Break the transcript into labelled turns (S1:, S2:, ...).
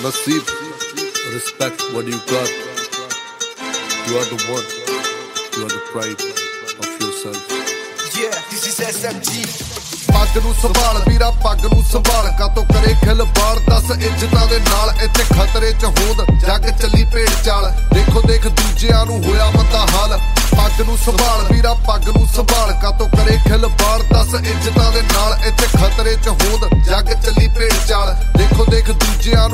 S1: Naseeb, respect what you got. You are the one. You are the pride of yourself.
S2: Yeah, this is SMG.
S1: ਪੱਗ ਨੂੰ ਸੰਭਾਲ ਵੀਰਾ, ਪੱਗ ਨੂੰ ਸੰਭਾਲ, ਕਾਤੋਂ ਕਰੇ ਖਿਲਵਾੜ, 10 ਇੱਜ਼ਤਾਂ ਦੇ ਨਾਲ ਇੱਥੇ ਖਤਰੇ ਚ ਹੋਂਦ, ਜੱਗ ਚੱਲੀ ਭੇਡ ਚਾਲ, ਦੇਖੋ ਦੇਖ ਦੂਜਿਆਂ ਨੂੰ ਹੋਇਆ ਮੰਦਾ ਹਾਲ। ਪੱਗ ਨੂੰ ਸੰਭਾਲ ਵੀਰਾ, ਪੱਗ ਨੂੰ ਸੰਭਾਲ, ਕਾਤੋਂ ਕਰੇ ਖਿਲਵਾੜ, 10 ਇੱਜ਼ਤਾਂ ਦੇ ਨਾਲ ਇੱਥੇ ਖਤਰੇ ਚ ਹੋਂਦ, ਜੱਗ ਚੱਲੀ ਭੇਡ ਚਾਲ, ਦੇਖੋ ਦੇਖ ਦੂਜਿਆਂ ਨੂੰ